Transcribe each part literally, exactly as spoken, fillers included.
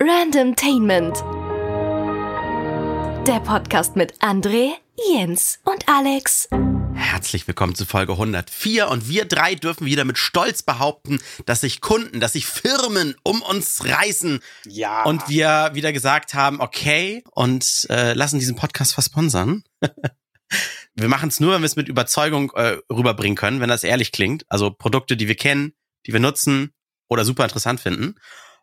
Randomtainment. Der Podcast mit André, Jens und Alex. Herzlich willkommen zu Folge hundertvier und wir drei dürfen wieder mit Stolz behaupten, dass sich Kunden, dass sich Firmen um uns reißen. Ja. Und wir wieder gesagt haben, okay, und äh, lassen diesen Podcast versponsern. Wir machen es nur, wenn wir es mit Überzeugung äh, rüberbringen können, wenn das ehrlich klingt. Also Produkte, die wir kennen, die wir nutzen oder super interessant finden.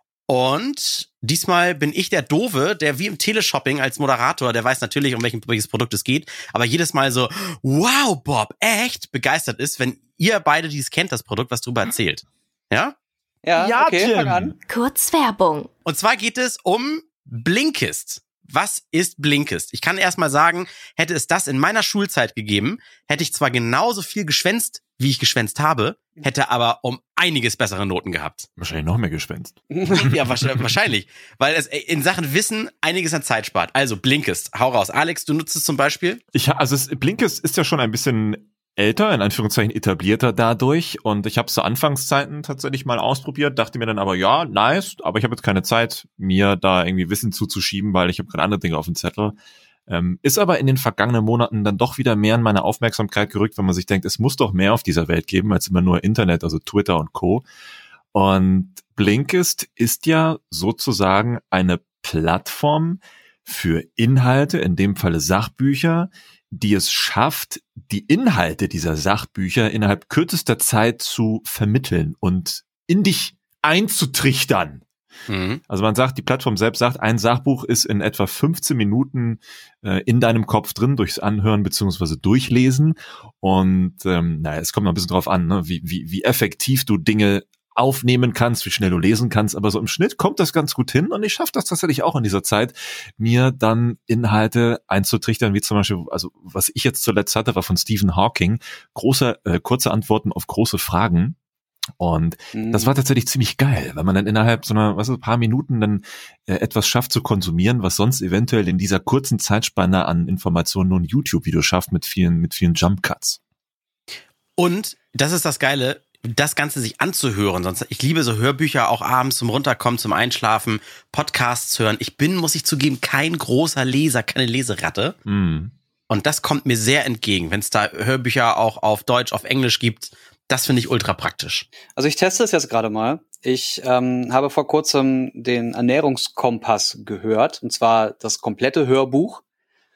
Und diesmal bin ich der Doofe, der wie im Teleshopping als Moderator, der weiß natürlich, um welchen, welches Produkt es geht, aber jedes Mal so, wow, Bob, echt begeistert ist, wenn ihr beide, die es kennt, das Produkt, was drüber erzählt. Ja? Ja, Ja, okay, Tim. fang an. Kurz Werbung. Und zwar geht es um Blinkist. Was ist Blinkist? Ich kann erst mal sagen, hätte es das in meiner Schulzeit gegeben, hätte ich zwar genauso viel geschwänzt, wie ich geschwänzt habe, hätte aber um einiges bessere Noten gehabt. Wahrscheinlich noch mehr geschwänzt. Ja, wahrscheinlich. Weil es in Sachen Wissen einiges an Zeit spart. Also Blinkist, hau raus. Alex, du nutzt es zum Beispiel? Ich, ha- also es, Blinkist ist ja schon ein bisschen älter, in Anführungszeichen etablierter dadurch. Und ich habe es zu Anfangszeiten tatsächlich mal ausprobiert, dachte mir dann aber, ja, nice, aber ich habe jetzt keine Zeit, mir da irgendwie Wissen zuzuschieben, weil ich habe gerade andere Dinge auf dem Zettel. Ähm, ist aber in den vergangenen Monaten dann doch wieder mehr in meine Aufmerksamkeit gerückt, wenn man sich denkt, es muss doch mehr auf dieser Welt geben, als immer nur Internet, also Twitter und Co. Und Blinkist ist ja sozusagen eine Plattform für Inhalte, in dem Falle Sachbücher, die es schafft, die Inhalte dieser Sachbücher innerhalb kürzester Zeit zu vermitteln und in dich einzutrichtern. Mhm. Also man sagt, die Plattform selbst sagt, ein Sachbuch ist in etwa fünfzehn Minuten äh, in deinem Kopf drin, durchs Anhören beziehungsweise Durchlesen. Und ähm, naja, es kommt noch ein bisschen drauf an, ne, wie, wie, wie effektiv du Dinge aufnehmen kannst, wie schnell du lesen kannst, aber so im Schnitt kommt das ganz gut hin und ich schaffe das tatsächlich auch in dieser Zeit, mir dann Inhalte einzutrichtern, wie zum Beispiel, also was ich jetzt zuletzt hatte, war von Stephen Hawking, große, äh, kurze Antworten auf große Fragen. Und Mhm. das war tatsächlich ziemlich geil, weil man dann innerhalb so einer, was ist, ein paar Minuten dann äh, etwas schafft zu konsumieren, was sonst eventuell in dieser kurzen Zeitspanne an Informationen nur ein YouTube-Video schafft mit vielen, mit vielen Jump-Cuts. Und das ist das Geile, das Ganze sich anzuhören. Sonst, ich liebe so Hörbücher auch abends zum Runterkommen, zum Einschlafen, Podcasts hören. Ich bin, muss ich zugeben, kein großer Leser, keine Leseratte. Mm. Und das kommt mir sehr entgegen, wenn es da Hörbücher auch auf Deutsch, auf Englisch gibt. Das finde ich ultra praktisch. Also ich teste es jetzt gerade mal. Ich ähm, habe vor kurzem den Ernährungskompass gehört, und zwar das komplette Hörbuch.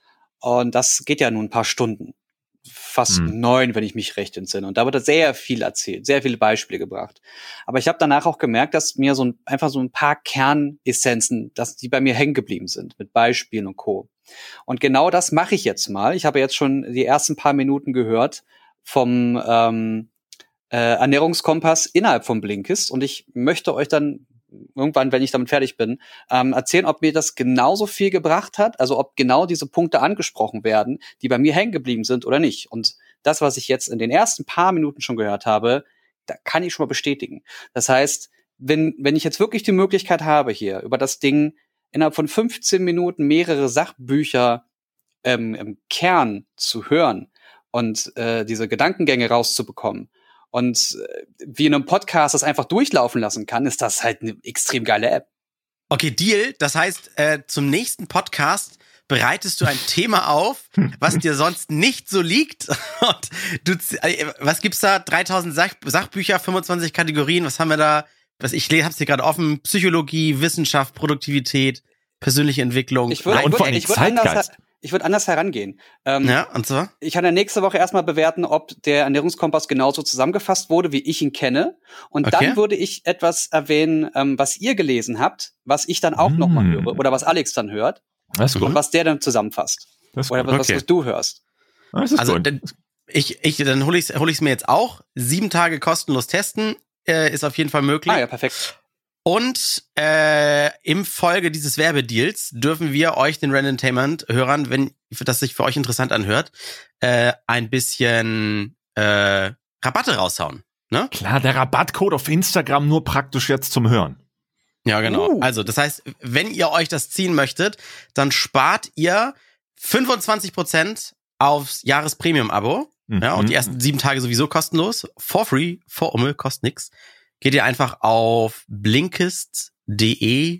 Und das geht ja nun ein paar Stunden. Fast Hm. neun, wenn ich mich recht entsinne. Und da wird sehr viel erzählt, sehr viele Beispiele gebracht. Aber ich habe danach auch gemerkt, dass mir so ein, einfach so ein paar Kernessenzen, dass die bei mir hängen geblieben sind, mit Beispielen und Co. Und genau das mache ich jetzt mal. Ich habe jetzt schon die ersten paar Minuten gehört vom ähm, äh, Ernährungskompass innerhalb von Blinkist. Und ich möchte euch dann irgendwann, wenn ich damit fertig bin, ähm, erzählen, ob mir das genauso viel gebracht hat, also ob genau diese Punkte angesprochen werden, die bei mir hängen geblieben sind oder nicht. Und das, was ich jetzt in den ersten paar Minuten schon gehört habe, da kann ich schon mal bestätigen. Das heißt, wenn, wenn ich jetzt wirklich die Möglichkeit habe, hier über das Ding innerhalb von fünfzehn Minuten mehrere Sachbücher ähm, im Kern zu hören und äh, diese Gedankengänge rauszubekommen, und wie in einem Podcast das einfach durchlaufen lassen kann, ist das halt eine extrem geile App. Okay, Deal. Das heißt, äh, zum nächsten Podcast bereitest du ein Thema auf, was dir sonst nicht so liegt. Und du, äh, was gibt's da? dreitausend Sach- Sachbücher, fünfundzwanzig Kategorien. Was haben wir da? Was ich hab's hier gerade offen. Psychologie, Wissenschaft, Produktivität, persönliche Entwicklung. Ich würde und vor würd, allem ich würd anders, Zeitgeist. ich würd anders herangehen. Ähm, Ja, und so? Ich kann ja nächste Woche erstmal bewerten, ob der Ernährungskompass genauso zusammengefasst wurde, wie ich ihn kenne. Und Okay. dann würde ich etwas erwähnen, ähm, was ihr gelesen habt, was ich dann auch Mm. nochmal höre. Oder was Alex dann hört. Das ist Und gut. was der dann zusammenfasst. Das ist Oder gut. was, Okay. was du hörst. Das ist Also gut. dann, ich, ich, dann hole ich es hol ich's mir jetzt auch. Sieben Tage kostenlos testen äh, ist auf jeden Fall möglich. Ah ja, perfekt. Und äh, im Folge dieses Werbedeals dürfen wir euch, den Randomtainment-Hörern, wenn das sich für euch interessant anhört, äh, ein bisschen äh, Rabatte raushauen. Ne? Klar, der Rabattcode auf Instagram nur praktisch jetzt zum Hören. Ja, genau. Uh. Also, das heißt, wenn ihr euch das ziehen möchtet, dann spart ihr fünfundzwanzig Prozent aufs Jahrespremium-Abo. Mhm. Ja, und die ersten sieben Tage sowieso kostenlos. For free, for Umme, kostet nix. Geht ihr einfach auf blinkist.de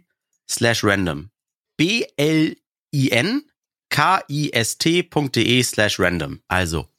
slash random. B-L-I-N-K-I-S-T.de slash random. Also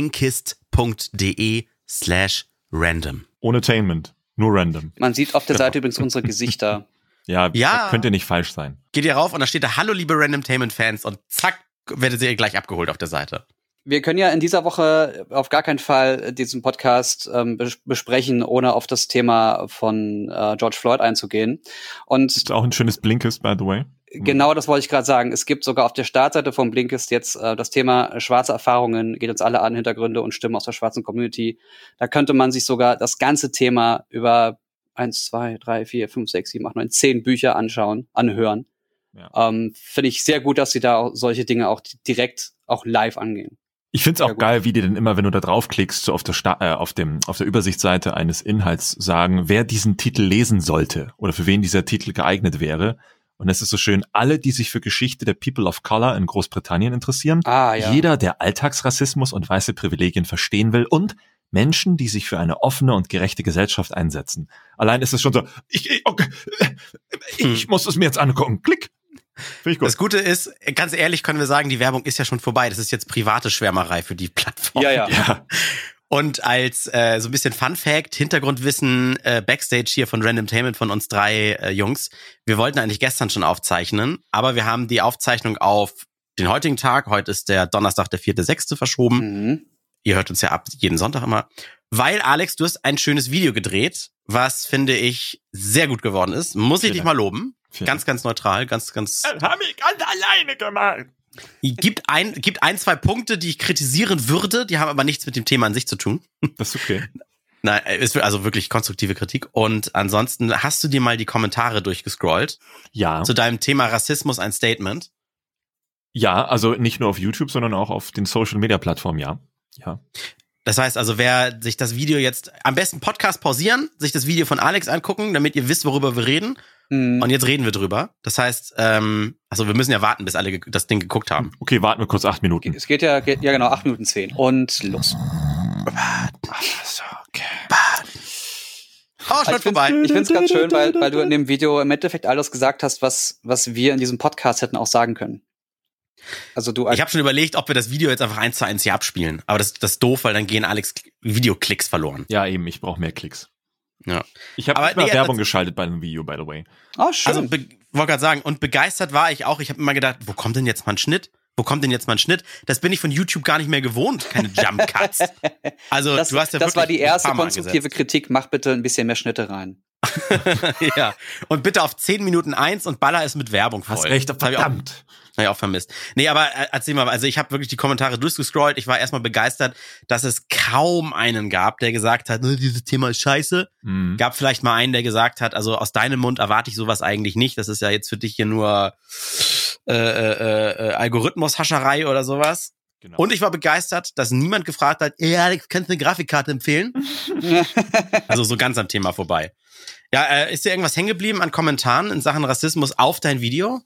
blinkist.de slash random. Ohne Tainment, nur random. Man sieht auf der Seite übrigens unsere Gesichter. Ja, Ja. könnte nicht falsch sein. Geht ihr rauf und da steht da, hallo liebe Randomtainment-Fans und zack, werdet ihr gleich abgeholt auf der Seite. Wir können ja in dieser Woche auf gar keinen Fall diesen Podcast ähm, bes- besprechen, ohne auf das Thema von äh, George Floyd einzugehen. Und Ist auch ein schönes Blinkist, by the way. genau das wollte ich gerade sagen. Es gibt sogar auf der Startseite von Blinkist jetzt äh, das Thema schwarze Erfahrungen, geht uns alle an, Hintergründe und Stimmen aus der schwarzen Community. Da könnte man sich sogar das ganze Thema über eins, zwei, drei, vier, fünf, sechs, sieben, acht, neun, zehn Bücher anschauen, anhören. Ja. Ähm, finde ich sehr gut, dass sie da auch solche Dinge auch direkt auch live angehen. Ich find's Sehr auch gut. geil, wie die denn immer, wenn du da draufklickst, so auf der Sta- äh, auf dem auf der Übersichtsseite eines Inhalts sagen, wer diesen Titel lesen sollte oder für wen dieser Titel geeignet wäre. Und es ist so schön, alle, die sich für Geschichte der People of Color in Großbritannien interessieren, Ah, ja. jeder, der Alltagsrassismus und weiße Privilegien verstehen will und Menschen, die sich für eine offene und gerechte Gesellschaft einsetzen. Allein ist es schon so, ich, ich, okay, ich muss es mir jetzt angucken. Klick. Finde ich gut. Das Gute ist, ganz ehrlich können wir sagen, die Werbung ist ja schon vorbei. Das ist jetzt private Schwärmerei für die Plattform. Ja, ja. Ja. Und als äh, so ein bisschen Fun-Fact, Hintergrundwissen, äh, Backstage hier von Randomtainment von uns drei äh, Jungs. Wir wollten eigentlich gestern schon aufzeichnen, aber wir haben die Aufzeichnung auf den heutigen Tag, heute ist der Donnerstag, der vierte sechste verschoben. Mhm. Ihr hört uns ja ab jeden Sonntag immer. Weil, Alex, du hast ein schönes Video gedreht, was, finde ich, sehr gut geworden ist. Muss ich Vielen dich Dank. mal loben. Vielen Ganz, ganz neutral, ganz, ganz... Das habe ich ganz alleine gemacht. Gibt ein, gibt ein, zwei Punkte, die ich kritisieren würde, die haben aber nichts mit dem Thema an sich zu tun. Das ist okay. Nein, ist also wirklich konstruktive Kritik. Und ansonsten hast du dir mal die Kommentare durchgescrollt Ja. zu deinem Thema Rassismus ein Statement. Ja, also nicht nur auf YouTube, sondern auch auf den Social-Media-Plattformen, ja. Ja. Das heißt also, wer sich das Video jetzt, am besten Podcast pausieren, sich das Video von Alex angucken, damit ihr wisst, worüber wir reden. Mhm. Und jetzt reden wir drüber. Das heicht, ähm, also wir müssen ja warten, bis alle ge- das Ding geguckt haben. Okay, warten wir kurz acht Minuten. Es geht ja, geht, ja genau, acht Minuten zehn. Und los. So, okay. Oh, schon Ich find's, vorbei. ich find's ganz schön, weil, weil du in dem Video im Endeffekt alles gesagt hast, was, was wir in diesem Podcast hätten auch sagen können. Also du als Ich habe schon überlegt, ob wir das Video jetzt einfach eins zu eins hier abspielen. Aber das, das ist doof, weil dann gehen Alex Videoklicks verloren. Ja, eben, ich brauche mehr Klicks. Ja. Ich habe Aber nicht mal nee, Werbung das- geschaltet bei einem Video, by the way. Oh, schön. Also, be- wollte gerade sagen, und begeistert war ich auch. Ich habe immer gedacht, wo kommt denn jetzt mal ein Schnitt? Wo kommt denn jetzt mal ein Schnitt? Das bin ich von YouTube gar nicht mehr gewohnt, keine Jump Cuts. Also, das du hast ja das wirklich war die ein erste paar Mal konstruktive Kritik. Mach bitte ein bisschen mehr Schnitte rein. Ja. Und bitte auf zehn Minuten eins und baller es mit Werbung voll. Hast recht, Das hab ich auch- verdammt. Hab ich auch vermisst. Nee, aber äh, erzähl mal, also ich habe wirklich die Kommentare durchgescrollt. Ich war erstmal begeistert, dass es kaum einen gab, der gesagt hat, "Ne, dieses Thema ist scheiße. Mhm. Gab vielleicht mal einen, der gesagt hat, also aus deinem Mund erwarte ich sowas eigentlich nicht. Das ist ja jetzt für dich hier nur äh, äh, äh, Algorithmus-Hascherei oder sowas. Genau. Und ich war begeistert, dass niemand gefragt hat, ey Alex, kannst du eine Grafikkarte empfehlen? Also so ganz am Thema vorbei. Ja, äh, ist dir irgendwas hängen geblieben an Kommentaren in Sachen Rassismus auf dein Video?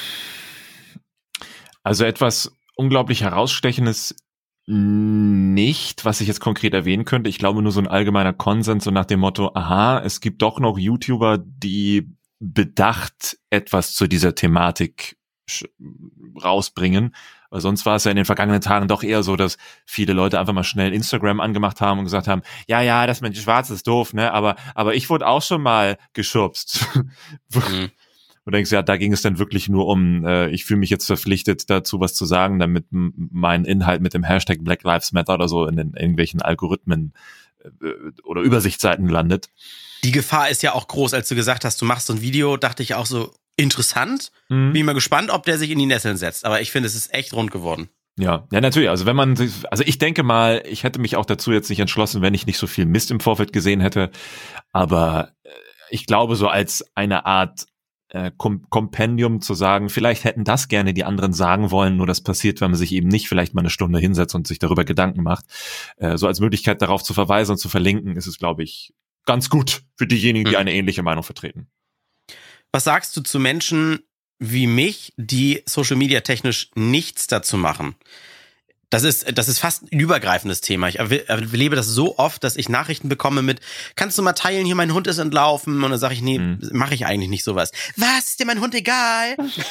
Also etwas unglaublich Herausstechendes nicht, was ich jetzt konkret erwähnen könnte. Ich glaube nur so ein allgemeiner Konsens, so nach dem Motto, aha, es gibt doch noch YouTuber, die bedacht etwas zu dieser Thematik sch- rausbringen. Weil sonst war es ja in den vergangenen Tagen doch eher so, dass viele Leute einfach mal schnell Instagram angemacht haben und gesagt haben, ja, ja, das mit Schwarz ist doof, ne, aber, aber ich wurde auch schon mal geschubst. Mhm. Und denkst, ja, da ging es dann wirklich nur um, äh, ich fühle mich jetzt verpflichtet dazu, was zu sagen, damit m- mein Inhalt mit dem Hashtag Black Lives Matter oder so in den irgendwelchen Algorithmen äh, oder Übersichtsseiten landet. Die Gefahr ist ja auch groß, als du gesagt hast, du machst so ein Video, dachte ich auch so, interessant. Mhm. Bin ich mal gespannt, ob der sich in die Nesseln setzt. Aber ich finde, es ist echt rund geworden. Ja, ja, natürlich. Also wenn man, sich- also ich denke mal, ich hätte mich auch dazu jetzt nicht entschlossen, wenn ich nicht so viel Mist im Vorfeld gesehen hätte. Aber äh, ich glaube, so als eine Art äh, Kom- Kompendium zu sagen, vielleicht hätten das gerne die anderen sagen wollen, nur das passiert, wenn man sich eben nicht vielleicht mal eine Stunde hinsetzt und sich darüber Gedanken macht. Äh, so als Möglichkeit darauf zu verweisen und zu verlinken, ist es, glaube ich, ganz gut für diejenigen, die Mhm. eine ähnliche Meinung vertreten. Was sagst du zu Menschen wie mich, die Social Media technisch nichts dazu machen? Das ist, das ist fast ein übergreifendes Thema. Ich erlebe das so oft, dass ich Nachrichten bekomme mit, kannst du mal teilen, hier mein Hund ist entlaufen? Und dann sage ich, nee, mhm. mache ich eigentlich nicht sowas. Was? Ist dir mein Hund egal?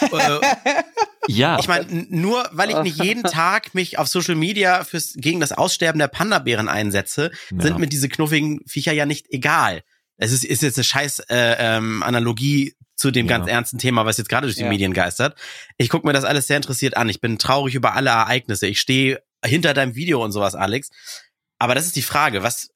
Ja. Ich meine, nur weil ich nicht jeden Tag mich auf Social Media fürs, gegen das Aussterben der Panda-Bären einsetze, ja. sind mir diese knuffigen Viecher ja nicht egal. Es ist, ist jetzt eine scheiß äh, ähm, Analogie zu dem ja. ganz ernsten Thema, was jetzt gerade durch die ja. Medien geistert. Ich gucke mir das alles sehr interessiert an. Ich bin traurig über alle Ereignisse. Ich stehe hinter deinem Video und sowas, Alex. Aber das ist die Frage, was,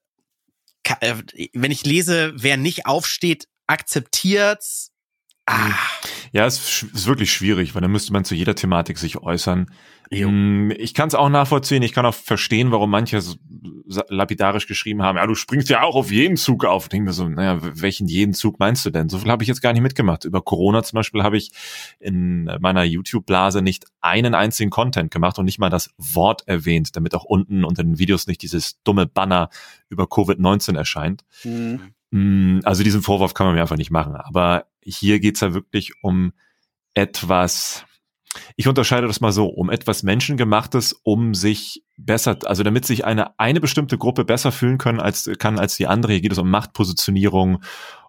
wenn ich lese, wer nicht aufsteht, akzeptiert's. Ah. Ja, es ist wirklich schwierig, weil dann müsste man zu jeder Thematik sich äußern. Jo. Ich kann es auch nachvollziehen, ich kann auch verstehen, warum manche so lapidarisch geschrieben haben, ja, du springst ja auch auf jeden Zug auf. Ich denke mir so, naja, welchen jeden Zug meinst du denn? So viel habe ich jetzt gar nicht mitgemacht. Über Corona zum Beispiel habe ich in meiner YouTube-Blase nicht einen einzigen Content gemacht und nicht mal das Wort erwähnt, damit auch unten unter den Videos nicht dieses dumme Banner über Covid neunzehn erscheint. Mhm. Also diesen Vorwurf kann man mir einfach nicht machen. Aber hier geht's ja wirklich um etwas, ich unterscheide das mal so, um etwas Menschengemachtes, um sich besser, also damit sich eine eine bestimmte Gruppe besser fühlen können als kann als die andere. Hier geht es um Machtpositionierung,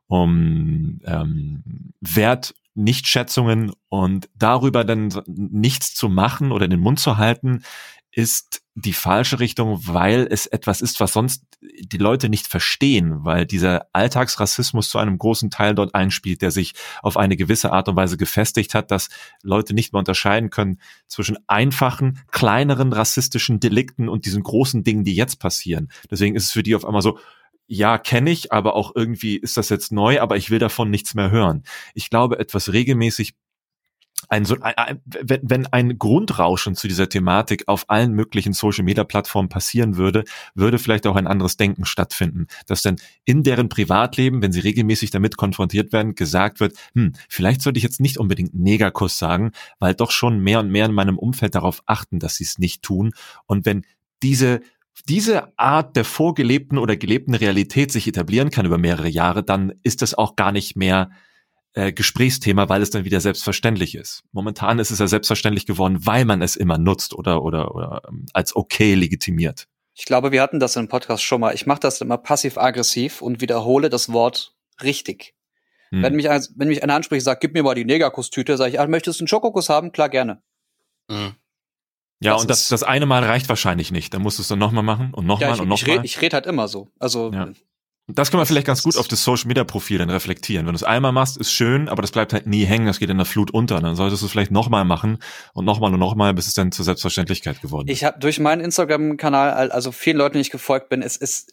um ähm, Wertnichtschätzungen und darüber dann nichts zu machen oder den Mund zu halten, ist die falsche Richtung, weil es etwas ist, was sonst die Leute nicht verstehen, weil dieser Alltagsrassismus zu einem großen Teil dort einspielt, der sich auf eine gewisse Art und Weise gefestigt hat, dass Leute nicht mehr unterscheiden können zwischen einfachen, kleineren rassistischen Delikten und diesen großen Dingen, die jetzt passieren. Deswegen ist es für die auf einmal so, ja, kenne ich, aber auch irgendwie ist das jetzt neu, aber ich will davon nichts mehr hören. Ich glaube, etwas regelmäßig Ein, so, ein, wenn ein Grundrauschen zu dieser Thematik auf allen möglichen Social-Media-Plattformen passieren würde, würde vielleicht auch ein anderes Denken stattfinden, dass dann in deren Privatleben, wenn sie regelmäßig damit konfrontiert werden, gesagt wird, hm, vielleicht sollte ich jetzt nicht unbedingt Negerkuss sagen, weil doch schon mehr und mehr in meinem Umfeld darauf achten, dass sie es nicht tun. Und wenn diese diese Art der vorgelebten oder gelebten Realität sich etablieren kann über mehrere Jahre, dann ist das auch gar nicht mehr Äh, Gesprächsthema, weil es dann wieder selbstverständlich ist. Momentan ist es ja selbstverständlich geworden, weil man es immer nutzt oder oder oder ähm, als okay legitimiert. Ich glaube, wir hatten das im Podcast schon mal. Ich mache das immer passiv-aggressiv und wiederhole das Wort richtig. Hm. Wenn mich wenn mich einer anspricht und sagt, gib mir mal die Negerkuss-Tüte, sage ich, ah, möchtest du einen Schokokuss haben? Klar, gerne. Mhm. Ja, das und das das eine Mal reicht wahrscheinlich nicht. Dann musst du es dann nochmal machen und nochmal ja, und nochmal. Ich rede ich red halt immer so. Also ja. Das kann man vielleicht ganz gut auf das Social-Media-Profil dann reflektieren. Wenn du es einmal machst, ist schön, aber das bleibt halt nie hängen, das geht in der Flut unter. Dann solltest du es vielleicht nochmal machen und nochmal und nochmal, bis es dann zur Selbstverständlichkeit geworden ist. Ich habe durch meinen Instagram-Kanal, also vielen Leuten, die ich gefolgt bin, es ist,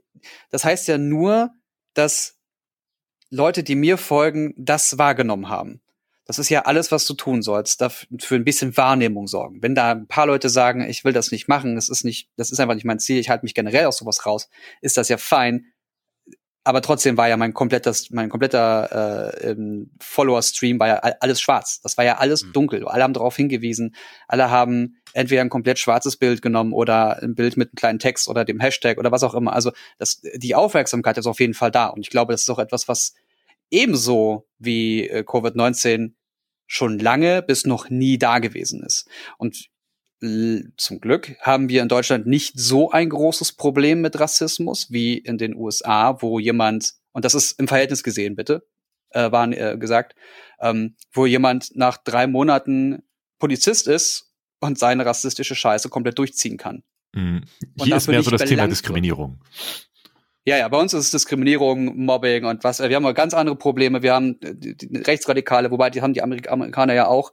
das heißt ja nur, dass Leute, die mir folgen, das wahrgenommen haben. Das ist ja alles, was du tun sollst, dafür ein bisschen Wahrnehmung sorgen. Wenn da ein paar Leute sagen, ich will das nicht machen, das ist nicht, das ist einfach nicht mein Ziel, ich halte mich generell aus sowas raus, ist das ja fein. Aber trotzdem war ja mein komplettes, mein kompletter äh, Follower-Stream war ja alles schwarz. Das war ja alles mhm. dunkel. Alle haben darauf hingewiesen. Alle haben entweder ein komplett schwarzes Bild genommen oder ein Bild mit einem kleinen Text oder dem Hashtag oder was auch immer. Also das, die Aufmerksamkeit ist auf jeden Fall da. Und ich glaube, das ist auch etwas, was ebenso wie äh, Covid neunzehn schon lange bis noch nie da gewesen ist. Und zum Glück haben wir in Deutschland nicht so ein großes Problem mit Rassismus wie in den U S A, wo jemand, und das ist im Verhältnis gesehen, bitte, äh, waren äh, gesagt, ähm, wo jemand nach drei Monaten Polizist ist und seine rassistische Scheiße komplett durchziehen kann. Mhm. Hier ist mehr so das Thema Diskriminierung. Ja, ja, bei uns ist es Diskriminierung, Mobbing und was. Wir haben auch ganz andere Probleme. Wir haben die, die Rechtsradikale, wobei die haben die Amerik- Amerikaner ja auch.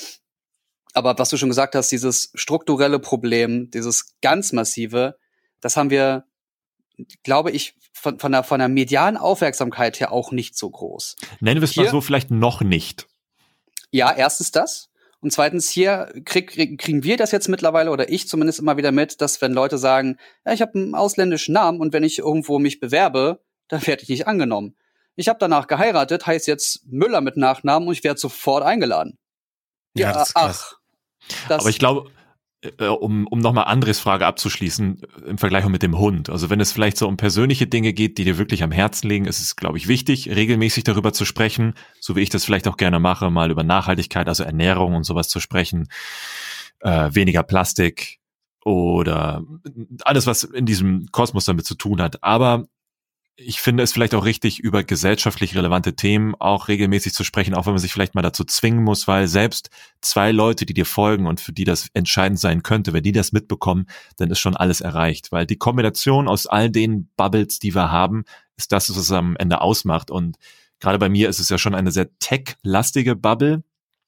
Aber was du schon gesagt hast, dieses strukturelle Problem, dieses ganz massive, das haben wir, glaube ich, von, von, der, von der medialen Aufmerksamkeit her auch nicht so groß. Nennen wir es mal so, vielleicht noch nicht. Ja, erstens das. Und zweitens hier krieg, krieg, kriegen wir das jetzt mittlerweile, oder ich zumindest immer wieder mit, dass wenn Leute sagen, ja, ich habe einen ausländischen Namen und wenn ich irgendwo mich bewerbe, dann werde ich nicht angenommen. Ich habe danach geheiratet, heißt jetzt Müller mit Nachnamen und ich werde sofort eingeladen. Ja, ja das ist krass. Ach. Das Aber ich glaube, äh, um, um nochmal Andres Frage abzuschließen, im Vergleich mit dem Hund. Also wenn es vielleicht so um persönliche Dinge geht, die dir wirklich am Herzen liegen, ist es, glaube ich, wichtig, regelmäßig darüber zu sprechen, so wie ich das vielleicht auch gerne mache, mal über Nachhaltigkeit, also Ernährung und sowas zu sprechen, äh, weniger Plastik, oder alles, was in diesem Kosmos damit zu tun hat. Aber ich finde es vielleicht auch richtig, über gesellschaftlich relevante Themen auch regelmäßig zu sprechen, auch wenn man sich vielleicht mal dazu zwingen muss, weil selbst zwei Leute, die dir folgen und für die das entscheidend sein könnte, wenn die das mitbekommen, dann ist schon alles erreicht. Weil die Kombination aus all den Bubbles, die wir haben, ist das, was es am Ende ausmacht. Und gerade bei mir ist es ja schon eine sehr tech-lastige Bubble,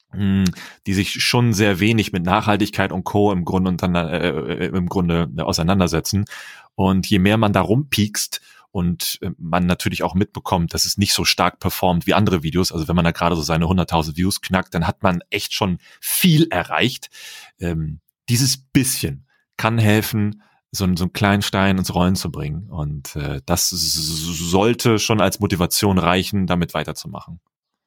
die sich schon sehr wenig mit Nachhaltigkeit und Co. im Grunde, untereinander, äh, im Grunde auseinandersetzen. Und je mehr man da rumpiekst, und man natürlich auch mitbekommt, dass es nicht so stark performt wie andere Videos. Also wenn man da gerade so seine hunderttausend Views knackt, dann hat man echt schon viel erreicht. Ähm, dieses bisschen kann helfen, so, so einen kleinen Stein ins Rollen zu bringen. Und äh, das sollte schon als Motivation reichen, damit weiterzumachen.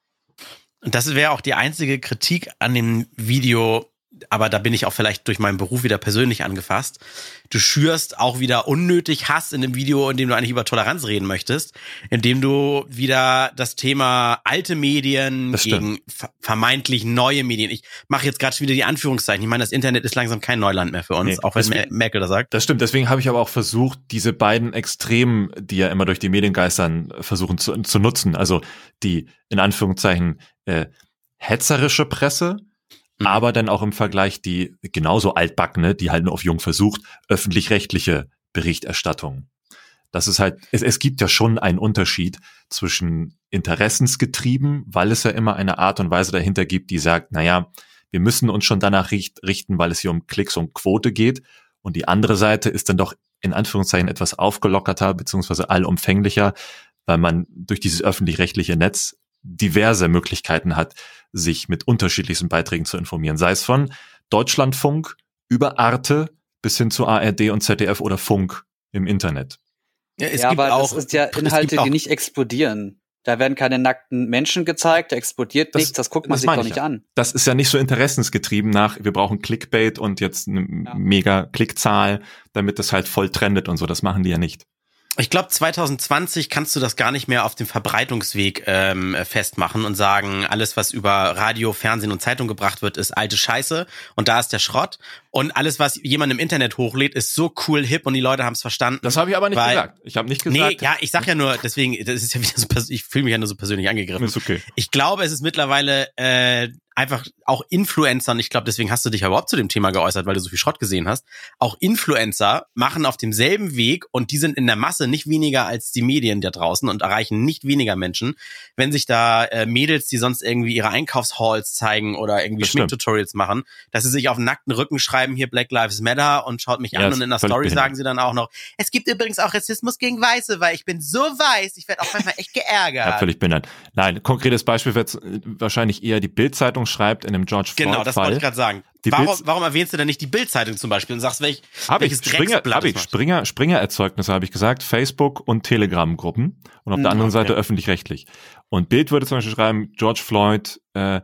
Und das wäre auch die einzige Kritik an dem Video, aber da bin ich auch vielleicht durch meinen Beruf wieder persönlich angefasst. Du schürst auch wieder unnötig Hass in dem Video, in dem du eigentlich über Toleranz reden möchtest, indem du wieder das Thema alte Medien gegen vermeintlich neue Medien. Ich mache jetzt gerade schon wieder die Anführungszeichen. Ich meine, das Internet ist langsam kein Neuland mehr für uns, nee, auch wenn deswegen, Merkel das sagt. Das stimmt, deswegen habe ich aber auch versucht, diese beiden Extremen, die ja immer durch die Medien geistern, versuchen zu, zu nutzen. Also die, in Anführungszeichen, äh, hetzerische Presse, aber dann auch im Vergleich die genauso altbackene, die halt nur auf jung versucht, öffentlich-rechtliche Berichterstattung. Das ist halt, es, es gibt ja schon einen Unterschied zwischen interessensgetrieben, weil es ja immer eine Art und Weise dahinter gibt, die sagt, naja, wir müssen uns schon danach richten, weil es hier um Klicks und Quote geht. Und die andere Seite ist dann doch in Anführungszeichen etwas aufgelockerter beziehungsweise allumfänglicher, weil man durch dieses öffentlich-rechtliche Netz diverse Möglichkeiten hat, sich mit unterschiedlichsten Beiträgen zu informieren. Sei es von Deutschlandfunk über Arte bis hin zu A R D und Z D F oder Funk im Internet. Ja, es ja gibt aber auch, das sind ja Inhalte, die nicht explodieren. Da werden keine nackten Menschen gezeigt, da explodiert das, nichts, das guckt man das sich doch nicht ja. an. Das ist ja nicht so interessensgetrieben nach, wir brauchen Clickbait und jetzt eine ja. mega Klickzahl, damit das halt voll trendet und so. Das machen die ja nicht. Ich glaube, zwanzig zwanzig kannst du das gar nicht mehr auf dem Verbreitungsweg ähm, festmachen und sagen, alles, was über Radio, Fernsehen und Zeitung gebracht wird, ist alte Scheiße und da ist der Schrott. Und alles, was jemand im Internet hochlädt, ist so cool, hip und die Leute haben es verstanden. Das habe ich aber nicht weil, gesagt. Ich habe nicht gesagt. Nee, ja, ich sag ja nur, deswegen, das ist ja wieder so, ich fühle mich ja nur so persönlich angegriffen. Ist okay. Ich glaube, es ist mittlerweile äh, einfach auch Influencer, und ich glaube, deswegen hast du dich ja überhaupt zu dem Thema geäußert, weil du so viel Schrott gesehen hast, auch Influencer machen auf demselben Weg und die sind in der Masse nicht weniger als die Medien da draußen und erreichen nicht weniger Menschen, wenn sich da äh, Mädels, die sonst irgendwie ihre Einkaufshalls zeigen oder irgendwie Schminktutorials machen, dass sie sich auf den nackten Rücken schreiben, hier Black Lives Matter und schaut mich ja, an und in der Story behindert. Sagen sie dann auch noch, es gibt übrigens auch Rassismus gegen Weiße, weil ich bin so weiß, ich werde auch manchmal echt geärgert. Ja, völlig behindert. Nein, konkretes Beispiel wird wahrscheinlich eher die Bild-Zeitung schreibt in dem George Floyd-Fall. Genau, das wollte ich gerade sagen. Warum, warum erwähnst du denn nicht die Bild-Zeitung zum Beispiel und sagst, welch, hab welches ich, Springer, hab ich Springer, Springer-Erzeugnisse habe ich gesagt, Facebook und Telegram-Gruppen und auf mhm, der anderen Seite okay. öffentlich-rechtlich. Und Bild würde zum Beispiel schreiben, George Floyd äh,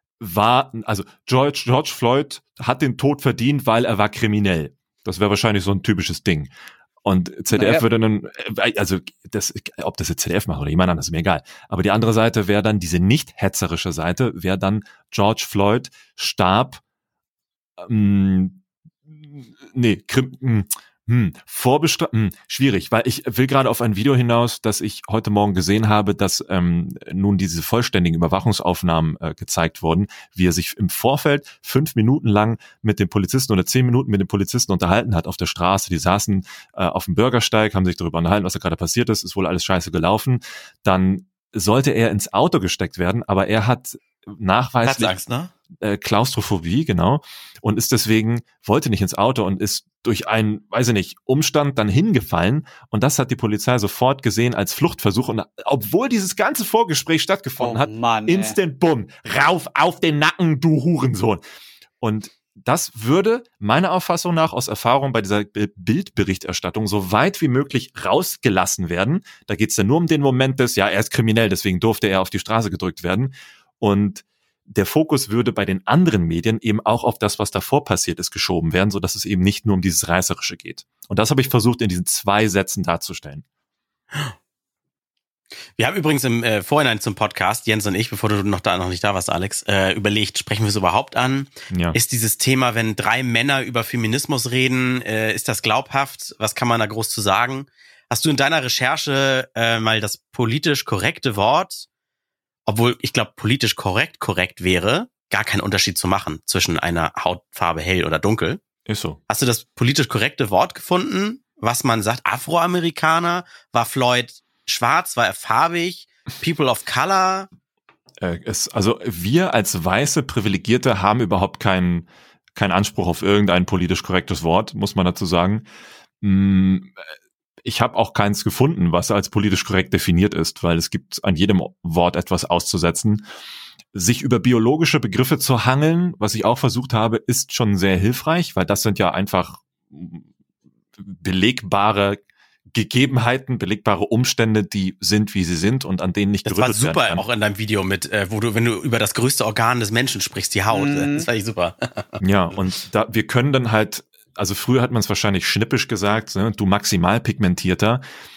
war, also George, George Floyd hat den Tod verdient, weil er war kriminell. Das wäre wahrscheinlich so ein typisches Ding. Und Z D F naja. würde dann, also das, ob das jetzt Z D F macht oder jemand anderes, ist mir egal. Aber die andere Seite wäre dann, diese nicht hetzerische Seite, wäre dann George Floyd starb, ähm, nee, krim, hm, vorbestra- hm, schwierig, weil ich will gerade auf ein Video hinaus, das ich heute Morgen gesehen habe, dass ähm, nun diese vollständigen Überwachungsaufnahmen äh, gezeigt wurden, wie er sich im Vorfeld fünf Minuten lang mit dem Polizisten oder zehn Minuten mit dem Polizisten unterhalten hat auf der Straße. Die saßen äh, auf dem Bürgersteig, haben sich darüber unterhalten, was da gerade passiert ist, ist wohl alles scheiße gelaufen. Dann sollte er ins Auto gesteckt werden, aber er hat nachweislich Platzangst, ne? äh, Klaustrophobie, genau, und ist deswegen, wollte nicht ins Auto und ist durch einen, weiß ich nicht, Umstand dann hingefallen und das hat die Polizei sofort gesehen als Fluchtversuch und obwohl dieses ganze Vorgespräch stattgefunden oh, hat, Mann, instant bumm, rauf auf den Nacken, du Hurensohn. Und das würde meiner Auffassung nach aus Erfahrung bei dieser Bildberichterstattung so weit wie möglich rausgelassen werden. Da geht es dann nur um den Moment des, ja, er ist kriminell, deswegen durfte er auf die Straße gedrückt werden. Und der Fokus würde bei den anderen Medien eben auch auf das, was davor passiert ist, geschoben werden, sodass es eben nicht nur um dieses Reißerische geht. Und das habe ich versucht, in diesen zwei Sätzen darzustellen. Wir haben übrigens im äh, Vorhinein zum Podcast, Jens und ich, bevor du noch da noch nicht da warst, Alex, äh, überlegt, sprechen wir es überhaupt an? Ja. Ist dieses Thema, wenn drei Männer über Feminismus reden, äh, ist das glaubhaft? Was kann man da groß zu sagen? Hast du in deiner Recherche äh, mal das politisch korrekte Wort, obwohl ich glaube, politisch korrekt korrekt wäre, gar keinen Unterschied zu machen zwischen einer Hautfarbe hell oder dunkel? Ist so. Hast du das politisch korrekte Wort gefunden, was man sagt? Afroamerikaner? War Floyd schwarz? War er farbig? People of Color? Äh, es, also wir als weiße Privilegierte haben überhaupt keinen keinen Anspruch auf irgendein politisch korrektes Wort, muss man dazu sagen. Ich habe auch keins gefunden, was als politisch korrekt definiert ist, weil es gibt an jedem Wort etwas auszusetzen. Sich über biologische Begriffe zu hangeln, was ich auch versucht habe, ist schon sehr hilfreich, weil das sind ja einfach belegbare Gegebenheiten, belegbare Umstände, die sind, wie sie sind und an denen nicht gerüttelt werden kann. Das war super, auch in deinem Video mit, äh, wo du, wenn du über das größte Organ des Menschen sprichst, die Haut. Mhm. Das war echt super. Ja, und da wir können dann halt, also früher hat man es wahrscheinlich schnippisch gesagt, ne, du maximal pigmentierter.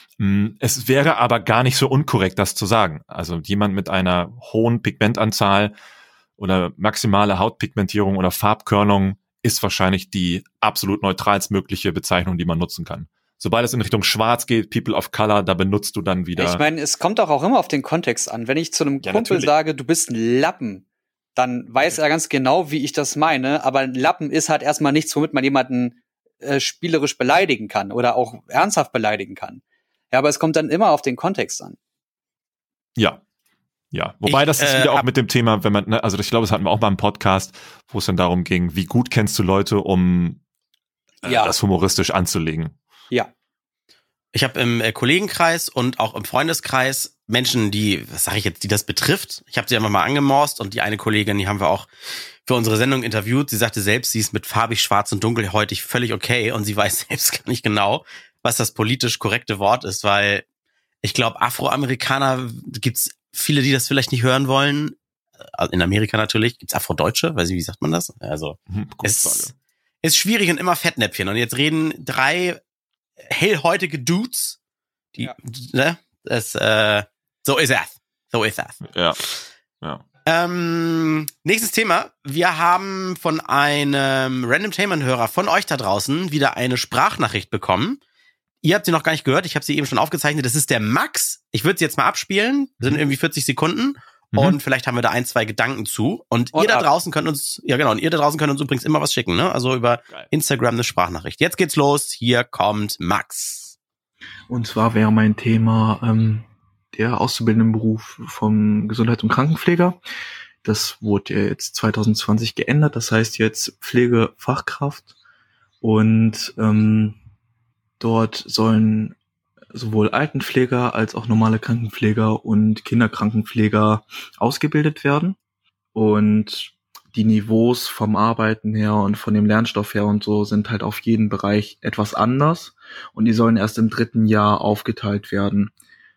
Es wäre aber gar nicht so unkorrekt, das zu sagen. Also jemand mit einer hohen Pigmentanzahl oder maximale Hautpigmentierung oder Farbkörnung ist wahrscheinlich die absolut neutralstmögliche Bezeichnung, die man nutzen kann. Sobald es in Richtung Schwarz geht, People of Color, da benutzt du dann wieder... Ich meine, es kommt doch auch immer auf den Kontext an. Wenn ich zu einem ja, Kumpel natürlich. sage, du bist ein Lappen, dann weiß er ganz genau, wie ich das meine. Aber ein Lappen ist halt erstmal nichts, womit man jemanden äh, spielerisch beleidigen kann oder auch ernsthaft beleidigen kann. Ja, aber es kommt dann immer auf den Kontext an. Ja, ja. Wobei ich, das ist äh, wieder auch mit dem Thema, wenn man, ne, also ich glaube, das hatten wir auch mal im Podcast, wo es dann darum ging, wie gut kennst du Leute, um äh, ja. das humoristisch anzulegen. Ja. Ich habe im äh, Kollegenkreis und auch im Freundeskreis Menschen, die, was sage ich jetzt, die das betrifft. Ich habe sie einfach mal angemorst und die eine Kollegin, die haben wir auch für unsere Sendung interviewt. Sie sagte selbst, sie ist mit farbig, schwarz und dunkelhäutig völlig okay und sie weiß selbst gar nicht genau, was das politisch korrekte Wort ist, weil ich glaube, Afroamerikaner gibt's viele, die das vielleicht nicht hören wollen. In Amerika natürlich. Gibt's Afrodeutsche? Weiß ich, wie sagt man das? Also Hm, es ist schwierig und immer Fettnäpfchen. Und jetzt reden drei hellhäutige Dudes, die, Ja. ne? Das, äh, so ist es. So ist es. Ja, ja. Ähm, nächstes Thema. Wir haben von einem Random-Tainment-Hörer von euch da draußen wieder eine Sprachnachricht bekommen. Ihr habt sie noch gar nicht gehört. Ich habe sie eben schon aufgezeichnet. Das ist der Max. Ich würde sie jetzt mal abspielen. Das sind irgendwie vierzig Sekunden. Mhm. Und vielleicht haben wir da ein, zwei Gedanken zu. Und, und ihr da draußen könnt uns, ja genau, und ihr da draußen könnt uns übrigens immer was schicken, ne? Also über Geil. Instagram eine Sprachnachricht. Jetzt geht's los. Hier kommt Max. Und zwar wäre mein Thema ähm, der Auszubildendenberuf vom Gesundheits- und Krankenpfleger. Das wurde ja jetzt zwanzig zwanzig geändert. Das heißt jetzt Pflegefachkraft. Und ähm, dort sollen sowohl Altenpfleger als auch normale Krankenpfleger und Kinderkrankenpfleger ausgebildet werden. Und die Niveaus vom Arbeiten her und von dem Lernstoff her und so sind halt auf jeden Bereich etwas anders. Und die sollen erst im dritten Jahr aufgeteilt werden.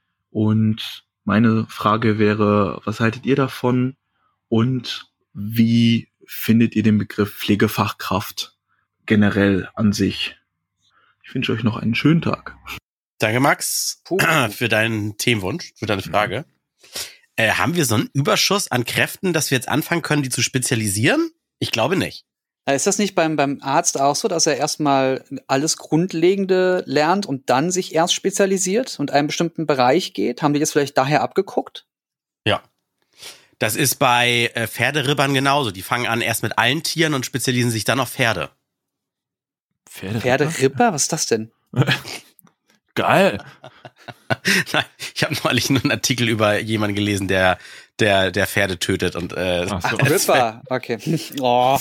Und meine Frage wäre, was haltet ihr davon? Und wie findet ihr den Begriff Pflegefachkraft generell an sich? Ich wünsche euch noch einen schönen Tag. Danke, Max, Puh. für deinen Themenwunsch, für deine Frage. Äh, haben wir so einen Überschuss an Kräften, dass wir jetzt anfangen können, die zu spezialisieren? Ich glaube nicht. Ist das nicht beim, beim Arzt auch so, dass er erstmal alles Grundlegende lernt und dann sich erst spezialisiert und einen bestimmten Bereich geht? Haben die das vielleicht daher abgeguckt? Ja. Das ist bei äh, Pferderibbern genauso. Die fangen an erst mit allen Tieren und spezialisieren sich dann auf Pferde. Pferderipper? Pferderipper? Was ist das denn? Geil. Nein, ich habe neulich einen Artikel über jemanden gelesen, der der der Pferde tötet und äh, Ach so. Ripper, okay. Oh.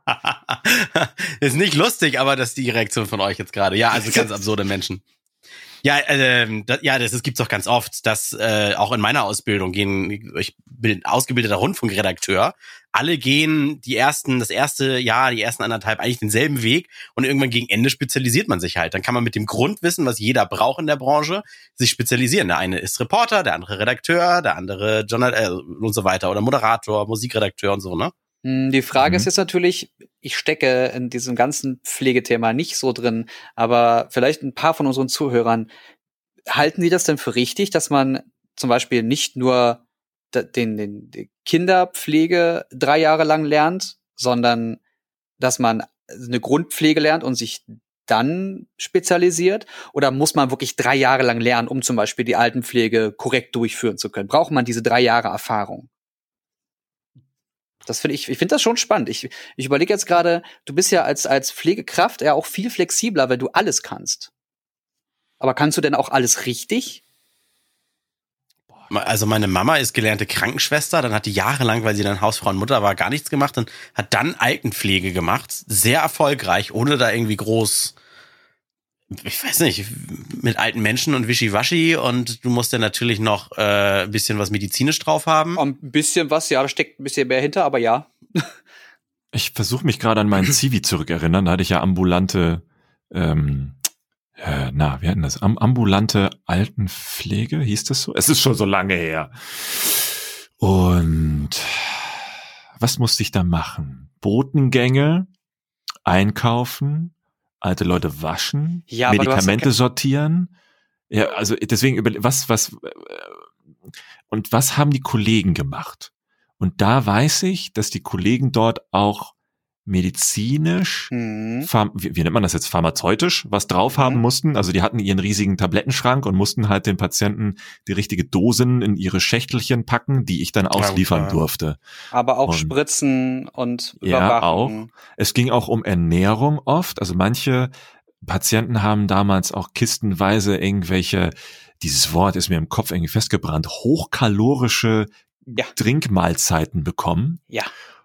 Ist nicht lustig, aber das ist die Reaktion von euch jetzt gerade. Ja, also ganz absurde Menschen. Ja, äh, das, ja, das, das gibt's doch ganz oft, dass äh, auch in meiner Ausbildung gehen, ich bin ausgebildeter Rundfunkredakteur, alle gehen die ersten, das erste Jahr, die ersten anderthalb eigentlich denselben Weg und irgendwann gegen Ende spezialisiert man sich halt. Dann kann man mit dem Grundwissen, was jeder braucht in der Branche, sich spezialisieren. Der eine ist Reporter, der andere Redakteur, der andere Journal äh, und so weiter oder Moderator, Musikredakteur und so, ne? Die Frage mhm. ist jetzt natürlich, ich stecke in diesem ganzen Pflegethema nicht so drin, aber vielleicht ein paar von unseren Zuhörern, halten die das denn für richtig, dass man zum Beispiel nicht nur den, den, die Kinderpflege drei Jahre lang lernt, sondern dass man eine Grundpflege lernt und sich dann spezialisiert? Oder muss man wirklich drei Jahre lang lernen, um zum Beispiel die Altenpflege korrekt durchführen zu können? Braucht man diese drei Jahre Erfahrung? Das finde ich, ich finde das schon spannend. Ich, ich überlege jetzt gerade, du bist ja als, als Pflegekraft ja auch viel flexibler, weil du alles kannst. Aber kannst du denn auch alles richtig? Also meine Mama ist gelernte Krankenschwester, dann hat die jahrelang, weil sie dann Hausfrau und Mutter war, gar nichts gemacht und hat dann Altenpflege gemacht. Sehr erfolgreich, ohne da irgendwie groß, ich weiß nicht, mit alten Menschen und Wischiwaschi, und du musst ja natürlich noch äh, ein bisschen was medizinisch drauf haben. Ein bisschen was, ja, da steckt ein bisschen mehr hinter, aber ja. Ich versuche mich gerade an meinen Zivi zurückerinnern, da hatte ich ja ambulante ähm, Äh, na, wir hatten das. Am, ambulante Altenpflege, hieß das so? Es ist schon so lange her. Und was musste ich da machen? Botengänge, einkaufen, alte Leute waschen, ja, Medikamente sortieren. Ja, also deswegen über was, was und was haben die Kollegen gemacht? Und da weiß ich, dass die Kollegen dort auch medizinisch, mhm. pharm- wie, wie nennt man das jetzt, pharmazeutisch, was drauf haben Mhm. mussten. Also die hatten ihren riesigen Tablettenschrank und mussten halt den Patienten die richtige Dosen in ihre Schächtelchen packen, die ich dann ausliefern Ja, ja. durfte. Aber auch Und- Spritzen und Ja, Überwachen. auch. Es ging auch um Ernährung oft. Also manche Patienten haben damals auch kistenweise irgendwelche, dieses Wort ist mir im Kopf irgendwie festgebrannt, hochkalorische Ja. Trinkmahlzeiten bekommen. Ja.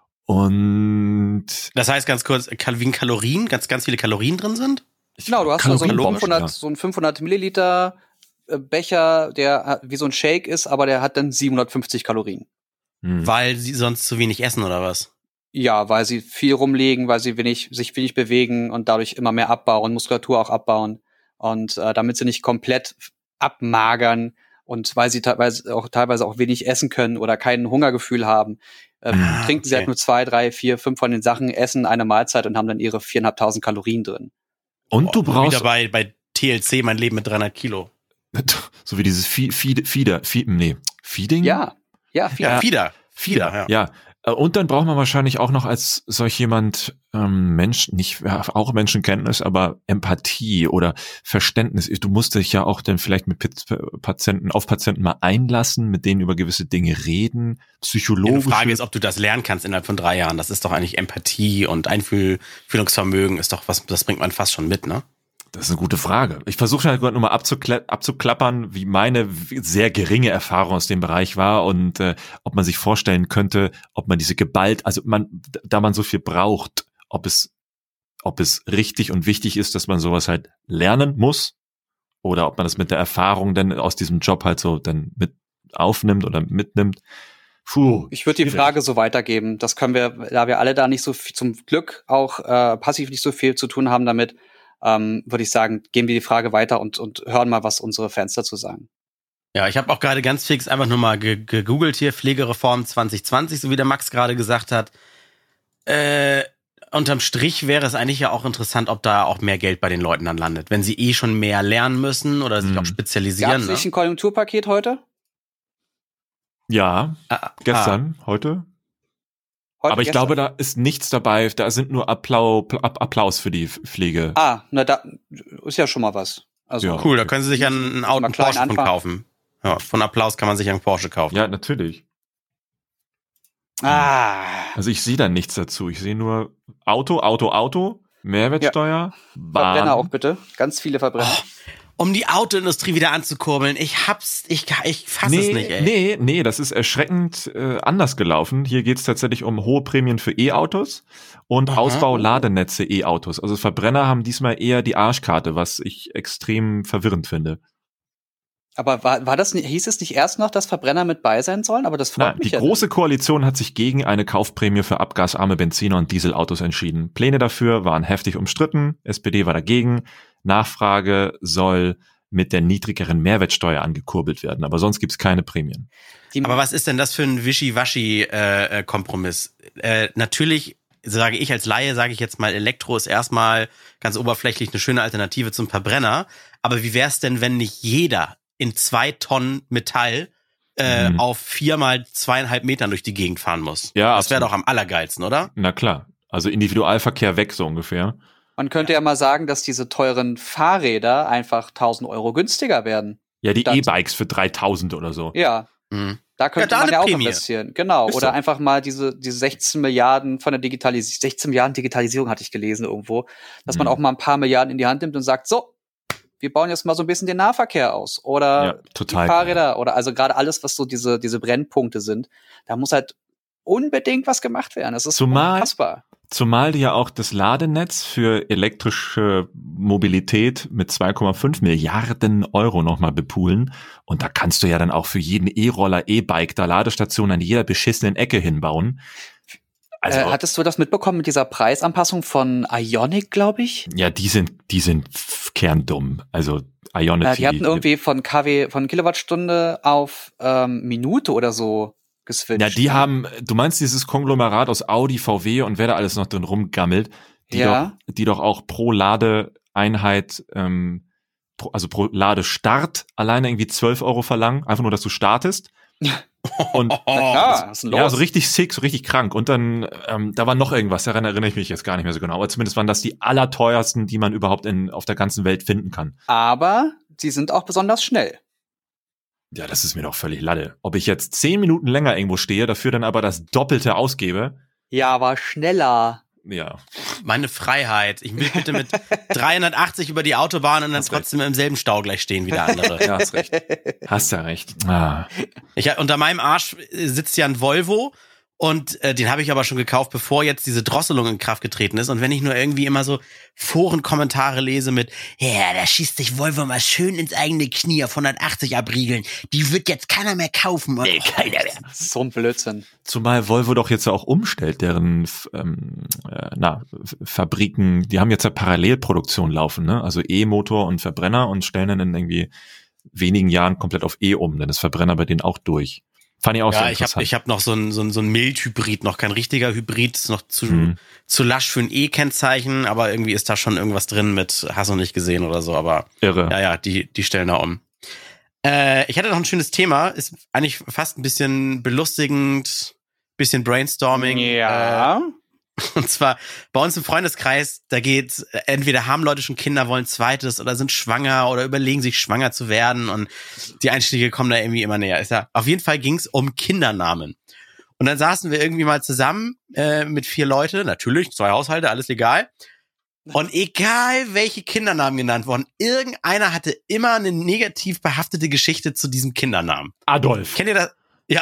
Und Das heißt ganz kurz, Kal- wie Kalorien, ganz, ganz viele Kalorien drin sind? Genau, du hast da so einen Kalorienbomben, fünfhundert, ja. so einen fünfhundert Milliliter äh, Becher, der hat- wie so ein Shake ist, aber der hat dann siebenhundertfünfzig Kalorien. Hm. Weil sie sonst zu wenig essen oder was? Ja, weil sie viel rumlegen, weil sie wenig, sich wenig bewegen und dadurch immer mehr abbauen, Muskulatur auch abbauen. Und äh, damit sie nicht komplett abmagern und weil sie teilweise auch, teilweise auch wenig essen können oder kein Hungergefühl haben, äh, Ah, trinken sie okay. halt nur zwei, drei, vier, fünf von den Sachen, essen eine Mahlzeit und haben dann ihre viertausendfünfhundert Kalorien drin. Und du Boah, brauchst, wieder bei, bei T L C, mein Leben mit dreihundert Kilo. so wie dieses Feed, Feed, Feeder, Feed, nee, Feeding? Ja, ja, viel. Ja, Fieder. Fieder, Fieder, ja. ja. Äh, Und dann braucht man wahrscheinlich auch noch als solch jemand ähm, Mensch, nicht ja, auch Menschenkenntnis, aber Empathie oder Verständnis. Du musst dich ja auch dann vielleicht mit Piz- Patienten, auf Patienten mal einlassen, mit denen über gewisse Dinge reden, Die psychologisch. Frage ist, ob du das lernen kannst innerhalb von drei Jahren. Das ist doch eigentlich Empathie und Einfühlungsvermögen ist doch was, das bringt man fast schon mit, ne? Das ist eine gute Frage. Ich versuche halt gerade nur mal abzukla- abzuklappern, wie meine sehr geringe Erfahrung aus dem Bereich war und äh, ob man sich vorstellen könnte, ob man diese geballt, also man, da man so viel braucht, ob es, ob es richtig und wichtig ist, dass man sowas halt lernen muss oder ob man das mit der Erfahrung dann aus diesem Job halt so dann mit aufnimmt oder mitnimmt. Puh. Ich würde die schwierig. Frage so weitergeben. Das können wir, da wir alle da nicht so viel, zum Glück auch äh, passiv nicht so viel zu tun haben damit, ähm, würde ich sagen, geben wir die Frage weiter und, und hören mal, was unsere Fans dazu sagen. Ja, ich habe auch gerade ganz fix einfach nur mal ge- gegoogelt hier, Pflegereform zwanzig zwanzig, so wie der Max gerade gesagt hat. Äh, unterm Strich wäre es eigentlich ja auch interessant, ob da auch mehr Geld bei den Leuten dann landet. Wenn sie eh schon mehr lernen müssen oder sich Mhm. auch Gab spezialisieren. es Ne? nicht ein Konjunkturpaket heute? Ja, Ah, gestern, heute. heute Aber ich gestern? glaube, da ist nichts dabei. Da sind nur Applau, App- Applaus für die Pflege. Ah, na da ist ja schon mal was. Also Ja. Ah, cool, da können sie sich ja einen Auto Mal einen klein Porsche von anfangen. kaufen. Ja, von Applaus kann man sich einen Porsche kaufen. Ja, natürlich. Ah, Also ich sehe da nichts dazu. Ich sehe nur Auto, Auto, Auto, Mehrwertsteuer, Bahn. Verbrenner auch bitte. Ganz viele Verbrenner. Oh, um die Autoindustrie wieder anzukurbeln. Ich hab's, ich, ich fass nee, es nicht, ey. nee, nee, das ist erschreckend äh, anders gelaufen. Hier geht's tatsächlich um hohe Prämien für E-Autos und Aha. Ausbau Ladenetze E-Autos. Also Verbrenner haben diesmal eher die Arschkarte, was ich extrem verwirrend finde. Aber war, war das nicht, hieß es nicht erst noch, dass Verbrenner mit bei sein sollen? Aber das freut Nein, mich die ja. Große Koalition hat sich gegen eine Kaufprämie für abgasarme Benziner- und Dieselautos entschieden. Pläne dafür waren heftig umstritten. S P D war dagegen. Nachfrage soll mit der niedrigeren Mehrwertsteuer angekurbelt werden. Aber sonst gibt's keine Prämien. Die, Aber was ist denn das für ein Wischiwaschi-Kompromiss? Äh, äh, natürlich sage ich als Laie, sage ich jetzt mal, Elektro ist erstmal ganz oberflächlich eine schöne Alternative zum Verbrenner. Aber wie wäre es denn, wenn nicht jeder in zwei Tonnen Metall äh, Mhm. auf viermal zweieinhalb Metern durch die Gegend fahren muss. Ja, das wäre absolut. doch am allergeilsten, oder? Na klar. Also Individualverkehr weg, so ungefähr. Man könnte ja mal sagen, dass diese teuren Fahrräder einfach tausend Euro günstiger werden. Ja, die Das- E-Bikes für dreitausend oder so. Ja, Mhm. da könnte da man eine ja auch Prämie. investieren. Genau. Ist Oder so. einfach mal diese, diese sechzehn Milliarden von der Digitalisierung, sechzehn Milliarden Digitalisierung hatte ich gelesen irgendwo, dass man Mhm. auch mal ein paar Milliarden in die Hand nimmt und sagt, so, wir bauen jetzt mal so ein bisschen den Nahverkehr aus. Oder Ja, total. die Fahrräder oder also gerade alles, was so diese, diese Brennpunkte sind. Da muss halt unbedingt was gemacht werden. Das ist Zumal- unfassbar. Zumal die ja auch das Ladenetz für elektrische Mobilität mit zwei Komma fünf Milliarden Euro nochmal bepoolen. Und da kannst du ja dann auch für jeden E-Roller, E-Bike da Ladestationen an jeder beschissenen Ecke hinbauen. Also, äh, hattest du das mitbekommen mit dieser Preisanpassung von Ionic, glaube ich? ja, die sind, die sind f- kerndumm. Also, Ionity. Äh, die hatten irgendwie von K W, von Kilowattstunde auf ähm, Minute oder so geswitcht. Ja, die haben, du meinst dieses Konglomerat aus Audi, V W und wer da alles noch drin rumgammelt, die Ja. doch, die doch auch pro Ladeeinheit, ähm, pro, also pro Ladestart alleine irgendwie zwölf Euro verlangen, einfach nur, dass du startest. Und Na klar, was ist denn los? ja, so richtig sick, so richtig krank. Und dann, ähm, da war noch irgendwas, daran erinnere ich mich jetzt gar nicht mehr so genau. Aber zumindest waren das die allerteuersten, die man überhaupt in, auf der ganzen Welt finden kann. Aber sie sind auch besonders schnell. Ja, das ist mir doch völlig Latte. Ob ich jetzt zehn Minuten länger irgendwo stehe, dafür dann aber das Doppelte ausgebe, Ja, aber schneller. ja. Meine Freiheit. Ich will bitte mit dreihundertachtzig über die Autobahn und dann Hast recht. trotzdem im selben Stau gleich stehen wie der andere. Ja, hast recht. Hast ja recht. Ah. Ich, unter meinem Arsch sitzt ja ein Volvo und äh, den habe ich aber schon gekauft, bevor jetzt diese Drosselung in Kraft getreten ist. Und wenn ich nur irgendwie immer so Forenkommentare lese mit, ja, da schießt sich Volvo mal schön ins eigene Knie auf hundertachtzig abriegeln. Die wird jetzt keiner mehr kaufen. Nee, keiner mehr. So ein Blödsinn. Zumal Volvo doch jetzt auch umstellt, deren ähm, äh, na, F- Fabriken, die haben jetzt ja Parallelproduktion laufen, ne? Also E-Motor und Verbrenner und stellen dann in irgendwie wenigen Jahren komplett auf E um, dann ist Verbrenner bei denen auch durch. Fand ich auch sehr Ja, ich habe interessant. ich hab noch so ein, so ein, so ein Mild-Hybrid, noch kein richtiger Hybrid, ist noch zu, Mhm. zu lasch für ein E-Kennzeichen, aber irgendwie ist da schon irgendwas drin mit, hast du nicht gesehen oder so, aber Irre. ja, ja, die, die stellen da um. Äh, ich hatte noch ein schönes Thema, ist eigentlich fast ein bisschen belustigend, bisschen Brainstorming. Ja. Äh, und zwar bei uns im Freundeskreis, da geht entweder haben Leute schon Kinder, wollen zweites oder sind schwanger oder überlegen sich schwanger zu werden und die Einstiege kommen da irgendwie immer näher. Ist ja, auf jeden Fall ging es um Kindernamen. Und dann saßen wir irgendwie mal zusammen äh, mit vier Leute, natürlich, zwei Haushalte, alles legal. Und egal, welche Kindernamen genannt wurden, irgendeiner hatte immer eine negativ behaftete Geschichte zu diesem Kindernamen. Adolf. Kennt ihr das? Ja,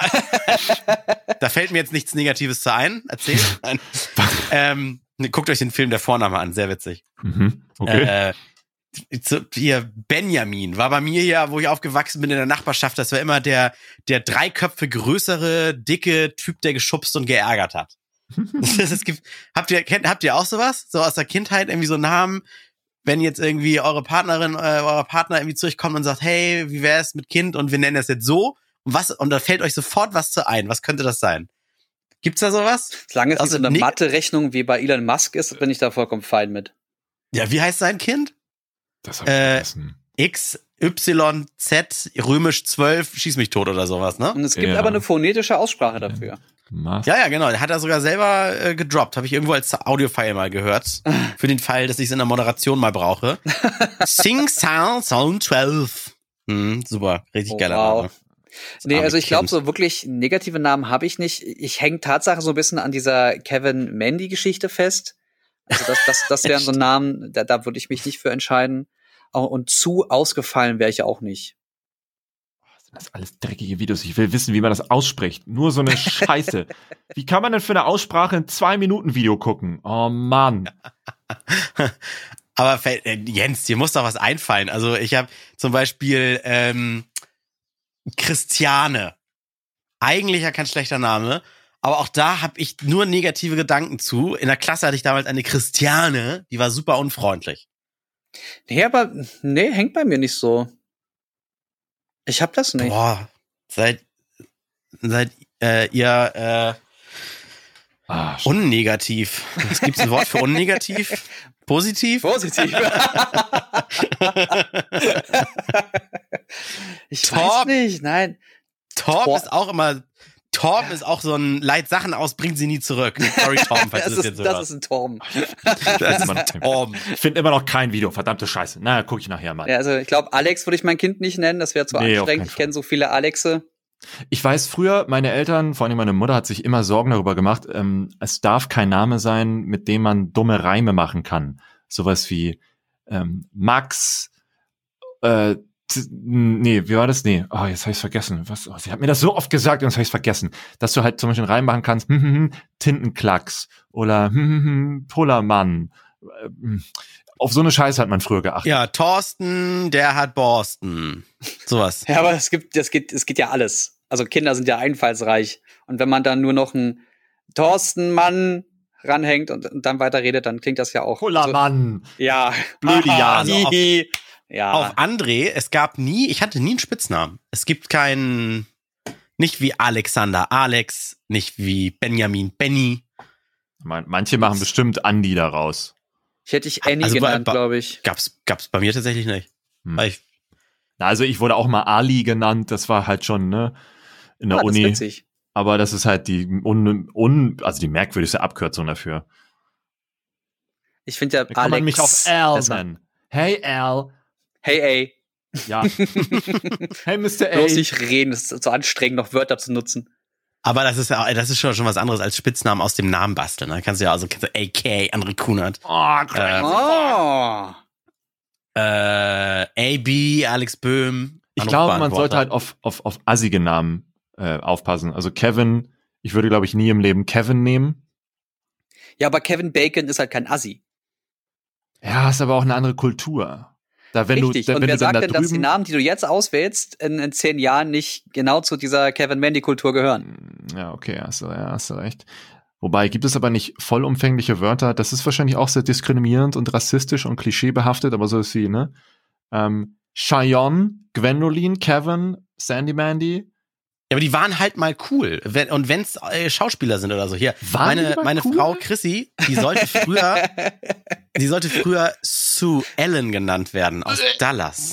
da fällt mir jetzt nichts Negatives zu ein. Erzähl. Nein. ähm, guckt euch den Film Der Vorname an, sehr witzig. Mhm. Okay. Äh, zu, hier, Benjamin war bei mir ja, wo ich aufgewachsen bin in der Nachbarschaft, das war immer der, der drei Köpfe größere, dicke Typ, der geschubst und geärgert hat. Es gibt, habt ihr, kennt, habt ihr auch sowas? So aus der Kindheit irgendwie so Namen, wenn jetzt irgendwie eure Partnerin, äh, euer Partner irgendwie zu euch kommt und sagt, hey, wie wär's mit Kind und wir nennen das jetzt so und was, und da fällt euch sofort was zu ein. Was könnte das sein? Gibt's da sowas? Solange es nicht Also so eine nicht- Mathe-Rechnung wie bei Elon Musk ist, bin ich da vollkommen fein mit. Ja, wie heißt sein Kind? Das hab ich äh, vergessen. X, Y, Z, römisch zwölf, schieß mich tot oder sowas, ne? Und es gibt Ja. aber eine phonetische Aussprache dafür. Mas- Ja, ja, genau. Der hat er sogar selber äh, gedroppt. Habe ich irgendwo als Audiofile mal gehört. Für den Fall, dass ich es in der Moderation mal brauche. Sing Sound Sound zwölf. Hm, super, richtig Oh, geiler wow. Name. Nee, arme also ich glaube, Kind. so wirklich negative Namen habe ich nicht. Ich hänge Tatsache so ein bisschen an dieser Kevin Mandy-Geschichte fest. Also das, das, das wären so Namen, da, da würde ich mich nicht für entscheiden. Und zu ausgefallen wäre ich auch nicht. Das sind alles dreckige Videos. Ich will wissen, wie man das ausspricht. Nur so eine Scheiße. Wie kann man denn für eine Aussprache ein Zwei-Minuten-Video gucken? Oh Mann. Aber fällt- äh, Jens, dir muss doch was einfallen. Also ich habe zum Beispiel ähm, Christiane. Eigentlich ja kein schlechter Name. Aber auch da habe ich nur negative Gedanken zu. In der Klasse hatte ich damals eine Christiane, die war super unfreundlich. Nee, aber nee, hängt bei mir nicht so. Ich hab das nicht. Boah, seid, seid äh, ihr äh, Ah, sch- unnegativ. Es gibt ein Wort für unnegativ? Positiv? Positiv. ich Top. weiß nicht, nein. Torben Tor- ist auch immer, Torben ist auch so ein Leit Sachen aus, bringt sie nie zurück. Sorry, Torben, falls das, du das ist, jetzt so das hörst. ist ein Torben. Das immer noch ist kein- Torben. Ich finde immer noch kein Video, verdammte Scheiße. Na, guck ich nachher mal. Ja, also ich glaube, Alex würde ich mein Kind nicht nennen, das wäre zu Nee, auf anstrengend. keinen Ich kenne so viele Alexe. Ich weiß früher, meine Eltern, vor allem meine Mutter, hat sich immer Sorgen darüber gemacht, ähm, es darf kein Name sein, mit dem man dumme Reime machen kann. Sowas wie ähm, Max, äh, t- nee, wie war das? Nee, oh, jetzt habe ich vergessen. Was? Oh, sie hat mir das so oft gesagt und jetzt habe ich vergessen. Dass du halt zum Beispiel einen Reim machen kannst, hm, hm, hm, Tintenklacks oder hm, hm, hm, Pullermann. Ähm, Auf so eine Scheiße hat man früher geachtet. Ja, Thorsten, der hat Borsten. Sowas. Ja, aber es gibt, es geht, es geht ja alles. Also Kinder sind ja einfallsreich. Und wenn man dann nur noch einen Thorsten Mann ranhängt und, und dann weiterredet, dann klingt das ja auch. Pullermann. So, ja. Blöde Jahre. Also auf- ja. Auf André, es gab nie, ich hatte nie einen Spitznamen. Es gibt keinen, nicht wie Alexander Alex, nicht wie Benjamin Benny. Man- Manche machen bestimmt Andi daraus. Ich hätte dich Annie Also bei- genannt, bei- glaube ich. Gab's, gab's bei mir tatsächlich nicht. Hm. Weil ich, Na, also ich wurde auch mal Ali genannt, das war halt schon, ne, in der Ah, das ist Uni. witzig. Aber das ist halt die un, un, also die merkwürdigste Abkürzung dafür. Ich finde ja Da kann Alex man mich auch Al besser. nennen. Hey Al. Hey, ey. Ja. Hey Mister A. Bloß nicht reden, das ist so anstrengend, noch Wörter zu nutzen. aber das ist ja, das ist schon, schon was anderes als Spitznamen aus dem Namen basteln. Da kannst du ja also, kannst du A K, André Kunert, Oh, äh, Oh. äh, A B, Alex Böhm. ich glaube, man sollte halt auf, auf, auf assige Namen äh, aufpassen. Also Kevin, ich würde, glaube ich, nie im Leben Kevin nehmen. Ja, aber Kevin Bacon ist halt kein Assi. Ja, ist aber auch eine andere Kultur. Da, wenn Richtig. du, da, Und wenn wer du dann sagt da denn, dass die drüben, Namen, die du jetzt auswählst, in, in zehn Jahren nicht genau zu dieser Kevin Mandy-Kultur gehören? Ja, okay, hast du, ja, hast du recht. Wobei, gibt es aber nicht vollumfängliche Wörter, das ist wahrscheinlich auch sehr diskriminierend und rassistisch und klischeebehaftet, aber so ist sie, ne? Ähm, Cheyenne, Gwendolyn, Kevin, Sandy Mandy. Ja, aber die waren halt mal cool. Wenn, und wenn's äh, Schauspieler sind oder so. Hier, Waren die meine, mal meine cool? Frau Chrissy, die sollte früher, die sollte früher Sue Ellen genannt werden aus Dallas.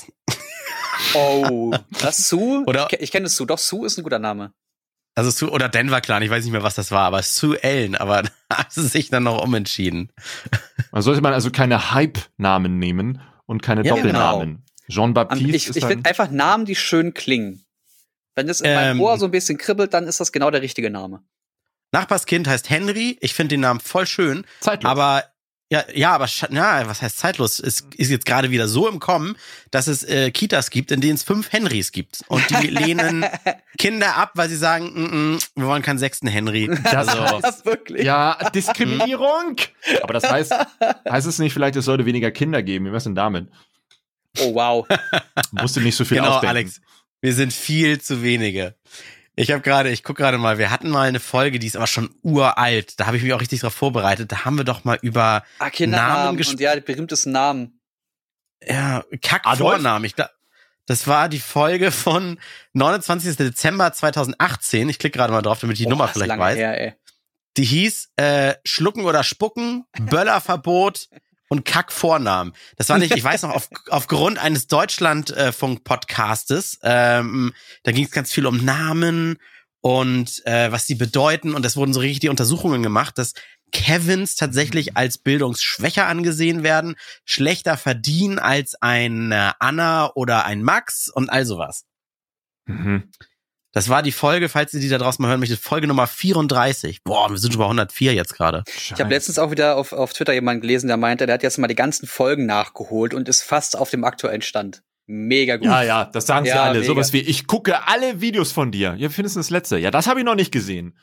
Oh, das Sue? Oder- Ich, ke- ich kenne Sue. Doch, Sue ist ein guter Name. Also Sue oder Denver Clan, ich weiß nicht mehr, was das war, aber Sue Ellen, aber da hat sie sich dann noch umentschieden. Da sollte man also keine Hype-Namen nehmen und keine Ja, Doppelnamen. Jean-Baptiste Ich, ist ich dann, finde einfach Namen, die schön klingen. Wenn es in meinem Ähm. Ohr so ein bisschen kribbelt, dann ist das genau der richtige Name. Nachbarskind heißt Henry, ich finde den Namen voll schön, zeitlos. aber ja, ja, aber scha- na, was heißt zeitlos? Es ist jetzt gerade wieder so im Kommen, dass es äh, Kitas gibt, in denen es fünf Henrys gibt. Und die lehnen Kinder ab, weil sie sagen, mm, mm, wir wollen keinen sechsten Henry. Das Also, heißt- das wirklich? Ja, Diskriminierung. Aber das heißt, heißt es nicht, vielleicht es sollte weniger Kinder geben? Wie wär's denn damit? Oh, wow. Musst du nicht so viel genau, ausdenken. Alex. Wir sind viel zu wenige. Ich habe gerade, ich guck gerade mal, wir hatten mal eine Folge, die ist aber schon uralt. Da habe ich mich auch richtig drauf vorbereitet. Da haben wir doch mal über Ah, Kindernamen Namen gesp- und ja, die berühmtesten Namen. ja, Adolf? Kack-Vornamen. Ich glaub, das war die Folge von neunundzwanzigsten Dezember zweitausendachtzehn. Ich klicke gerade mal drauf, damit ich die Oh, Nummer das ist vielleicht lange weiß. her, ey. Die hieß äh, Schlucken oder Spucken, Böllerverbot und Kack-Vornamen. Das war nicht, ich weiß noch, auf, aufgrund eines Deutschlandfunk-Podcastes, ähm, da ging es ganz viel um Namen und äh, was die bedeuten. Und es wurden so richtig die Untersuchungen gemacht, dass Kevins tatsächlich als bildungsschwächer angesehen werden, schlechter verdienen als ein äh, Anna oder ein Max und all sowas. Mhm. Das war die Folge, falls ihr die da draußen mal hören möchtet, Folge Nummer vierunddreißig. Boah, wir sind schon bei hundertvier jetzt gerade. Ich habe letztens auch wieder auf, auf Twitter jemanden gelesen, der meinte, der hat jetzt mal die ganzen Folgen nachgeholt und ist fast auf dem aktuellen Stand. Mega gut. Ja, ja, das sagen sie Ja, alle. mega. Sowas wie, ich gucke alle Videos von dir. Ja, wie findest du das letzte? Ja, das habe ich noch nicht gesehen.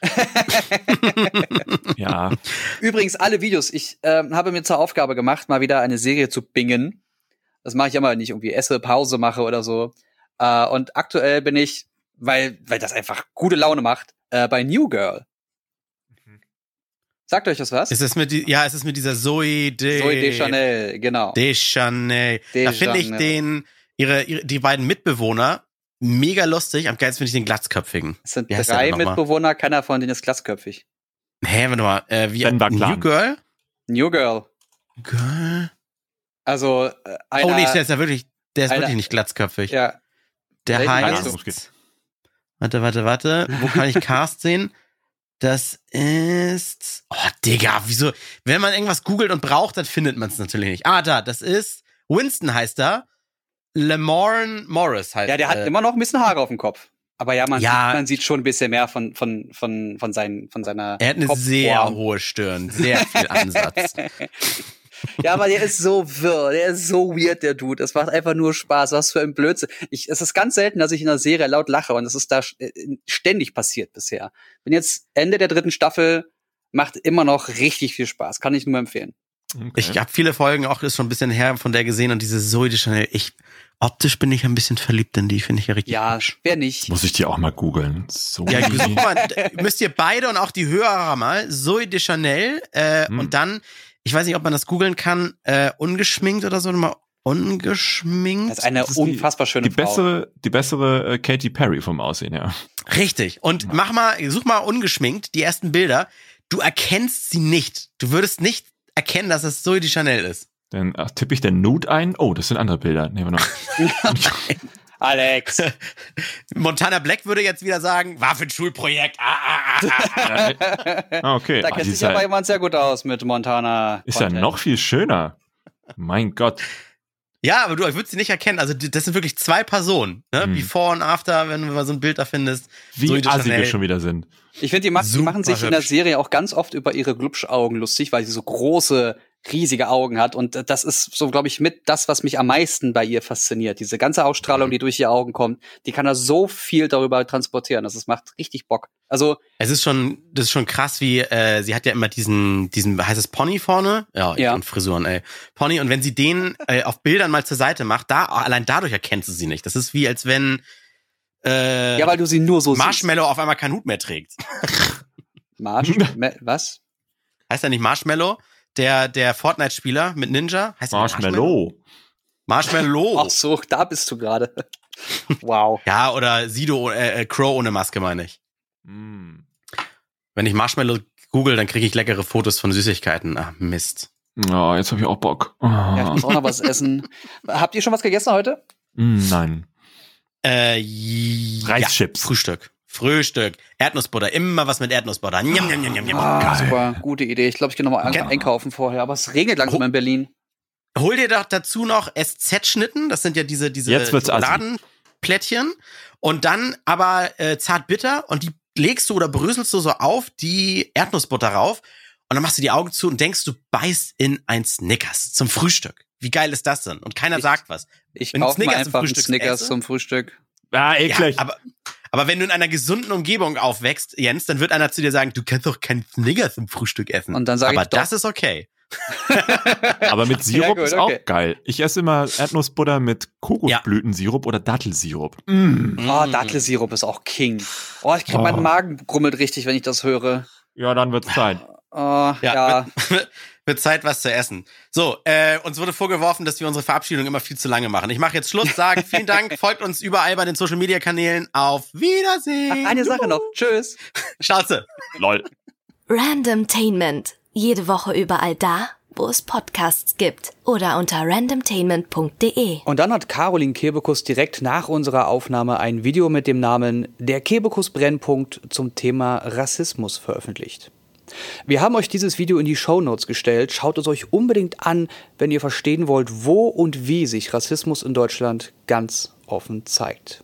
Ja. Übrigens, alle Videos. Ich ähm, habe mir zur Aufgabe gemacht, mal wieder eine Serie zu bingen. Das mache ich immer, wenn ich irgendwie esse, Pause mache oder so. Äh, und aktuell bin ich, weil weil das einfach gute Laune macht, äh, bei New Girl. Sagt euch das was? Ist es mit die, ja, es ist mit dieser Zoe de, Zoe Deschanel, genau. Deschanel. Da finde ich Deschanel. den, ihre, ihre, die beiden Mitbewohner mega lustig. Am geilsten finde ich den Glatzköpfigen. Es sind Wie heißt der drei denn nochmal? Mitbewohner, keiner von denen ist glatzköpfig. Hä, warte mal, äh, wie, Denver Clan. New Girl? New Girl. Girl? Also äh, einer, Oh nee, der ist ja wirklich, der ist einer- wirklich nicht glatzköpfig. ja, Der welchen heißt, meinst du? warte Warte, warte, warte. Wo kann ich Cast sehen? Das ist... Oh, Digga, wieso? Wenn man irgendwas googelt und braucht, dann findet man es natürlich nicht. Ah, da, das ist... Winston heißt er. Lamorne Morris heißt er. Ja, der hat äh, immer noch ein bisschen Haare auf dem Kopf. Aber ja, man, ja, sieht, man sieht schon ein bisschen mehr von, von, von, von, seinen, von seiner Er hat eine Kopfform. sehr hohe Stirn, sehr viel Ansatz. Ja, aber der ist so wirr, der ist so weird, der Dude. Das macht einfach nur Spaß. Was für ein Blödsinn. Ich, es ist ganz selten, dass ich in einer Serie laut lache und das ist da ständig passiert bisher. Bin jetzt Ende der dritten Staffel, macht immer noch richtig viel Spaß. Kann ich nur empfehlen. Okay. Ich habe viele Folgen auch, ist schon ein bisschen her von der gesehen und diese Zoe de Chanel, ich, optisch bin ich ein bisschen verliebt in die, finde ich ja richtig Ja, hübsch. wer nicht? Muss ich die auch mal googeln. So ja, guck mal, müsst ihr beide und auch die Hörer mal, Zoe de Chanel äh, hm. und dann, ich weiß nicht, ob man das googeln kann, äh, ungeschminkt oder so, mal ungeschminkt. Das ist eine das ist unfassbar die, schöne die Frau. Bessere, die bessere äh, Katy Perry vom Aussehen, ja. Richtig. Und ja. mach mal, such mal ungeschminkt die ersten Bilder. Du erkennst sie nicht. Du würdest nicht erkennen, dass es Zoe de Chanel ist. Dann ach, tippe ich den Nude ein. Oh, das sind andere Bilder. Nehmen wir noch. Alex. Montana Black würde jetzt wieder sagen, war für ein Schulprojekt. Ah, ah, ah, ah. Okay. Da kennt sich aber jemand sehr gut aus mit Montana. Ist ja noch viel schöner. Mein Gott. Ja, aber du würdest sie nicht erkennen. Also das sind wirklich zwei Personen. Ne? Hm. Before und After, wenn du mal so ein Bild da findest. Wie assi wir schon wieder sind. Ich finde, die, mach, die machen sich hübsch. In der Serie auch ganz oft über ihre Glubschaugen lustig, weil sie so große, riesige Augen hat. Und das ist so, glaube ich, mit das, was mich am meisten bei ihr fasziniert. Diese ganze Ausstrahlung, die durch ihre Augen kommt, die kann da so viel darüber transportieren. Das macht richtig Bock. Also es ist schon, das ist schon krass, wie äh, sie hat ja immer diesen, diesen, heißt es Pony vorne? Ja, ja. Und Frisuren, ey. Pony. Und wenn sie den äh, auf Bildern mal zur Seite macht, da allein dadurch erkennst du sie nicht. Das ist wie, als wenn äh, ja, weil du sie nur so Marshmallow siehst. auf einmal keinen Hut mehr trägt. Marsh, was? Heißt er nicht Marshmallow? Der, der Fortnite-Spieler mit Ninja? Heißt Marshmallow. Marshmallow. Ach so, da bist du gerade. Wow. Ja, oder Sido, äh, Crow ohne Maske, meine ich. Mm. Wenn ich Marshmallow google, dann kriege ich leckere Fotos von Süßigkeiten. Ach, Mist. Ja, jetzt habe ich auch Bock. Oh. Ja, ich muss auch noch was essen. Habt ihr schon was gegessen heute? Mm, nein. Äh, Reischips. Ja, Frühstück. Frühstück. Erdnussbutter. Immer was mit Erdnussbutter. Njam, njam, njam, njam. Ah, super, gute Idee. Ich glaube, ich gehe nochmal ein- einkaufen vorher. Aber es regnet langsam in Berlin. Hol dir doch dazu noch S Z-Schnitten. Das sind ja diese, diese Schokoladenplättchen. Und dann aber äh, Zartbitter. Und die legst du oder bröselst du so auf die Erdnussbutter rauf. Und dann machst du die Augen zu und denkst, du beißt in ein Snickers zum Frühstück. Wie geil ist das denn? Und keiner ich, sagt was. Ich kaufe mir einfach einen Snickers esse, zum Frühstück. Ah, eklig. Ja, aber, aber wenn du in einer gesunden Umgebung aufwächst, Jens, dann wird einer zu dir sagen, du kannst doch keinen Snickers zum Frühstück essen. Und dann sag aber ich doch. das ist okay. Aber mit Sirup ja, gut, ist okay. auch geil. Ich esse immer Erdnussbutter mit Kokosblütensirup ja. oder Dattelsirup. Mm. Oh, Dattelsirup ist auch King. Oh, ich krieg oh. meinen Magen grummelt richtig, wenn ich das höre. Ja, dann wird's Zeit. Oh, ja. ja. Wird, wird Zeit, was zu essen. So, äh, uns wurde vorgeworfen, dass wir unsere Verabschiedung immer viel zu lange machen. Ich mache jetzt Schluss, sage vielen Dank, folgt uns überall bei den Social-Media-Kanälen. Auf Wiedersehen. Ach, eine Sache noch. Tschüss. Schnauze. Lol. Randomtainment. Jede Woche überall da, wo es Podcasts gibt. Oder unter randomtainment punkt de. Und dann hat Caroline Kebekus direkt nach unserer Aufnahme ein Video mit dem Namen Der Kebekus Brennpunkt zum Thema Rassismus veröffentlicht. Wir haben euch dieses Video in die Shownotes gestellt. Schaut es euch unbedingt an, wenn ihr verstehen wollt, wo und wie sich Rassismus in Deutschland ganz offen zeigt.